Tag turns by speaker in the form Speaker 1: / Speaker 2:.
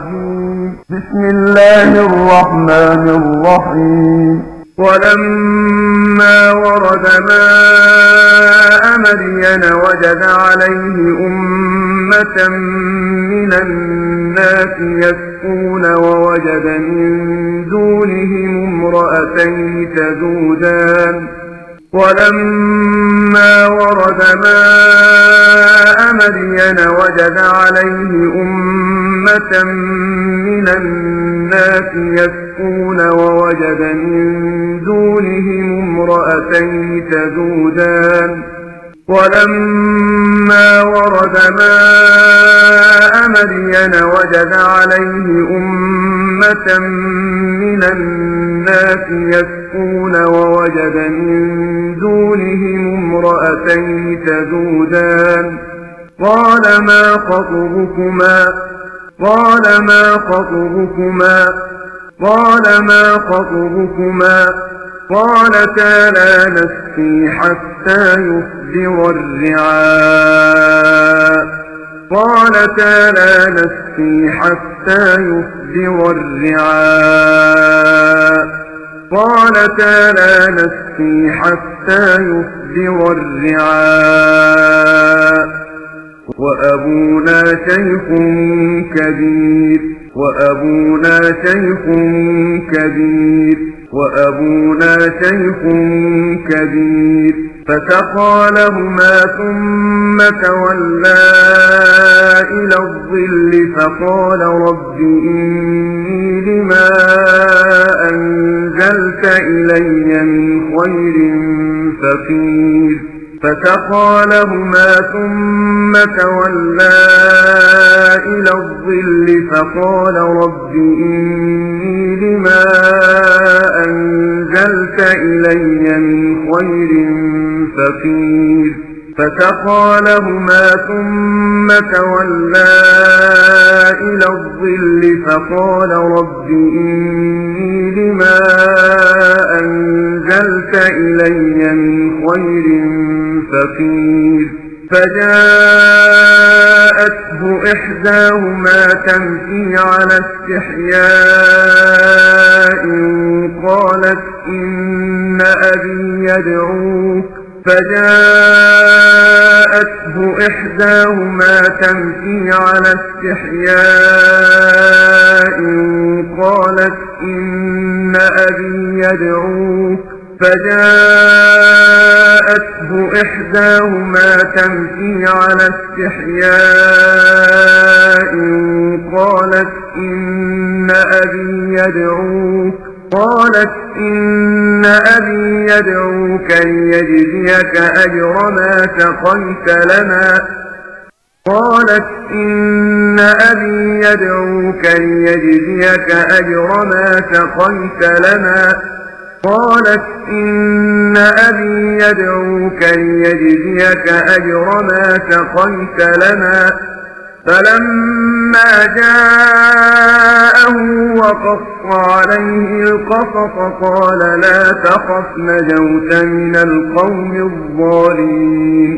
Speaker 1: الرجيم. بسم الله الرحمن الرحيم. ولما ورد ماء مدين وجد عليه أمة من الناس يسقون ووجد من دونهم امرأتين تذودان. ولما ورد ماء مدين وجد عليه أمة من الناس يسقون ووجد من دونهم امرأتين تذودان. ولما ورد ماء مدين وجد عليه أمة من الناس يسقون ووجد من دونهم امرأتين تذودان. قال ما خطبكما قالتا لا نسقي حتى يصدر الرعاء وأبونا شيخ كبير فسقى لهما ثم تولى إلى الظل فقال رب إني لما أنزلت إلي من خير فقير. فسقى لهما ثم تولى إلى الظل فقال رب إني لما أنزلت إلي من خير فقير. فسقى لهما ثم تولى إلى الظل فقال رب إني لما أنزلت إلي من خير فقير. فجاءته إحداهما تمشي على استحياء قالت إن أبي يدعوك فجاءته إحداهما تمشي على استحياء قالت إن أبي يدعوك قالت إن أبي يدعوك ليجزيك أجر ما سقيت لنا قالت إن أبي يدعوك ليجزيك أجر ما سقيت لنا. فلما جاءه وقص عليه القصص قال لا تخف نجوت من القوم الظالمين.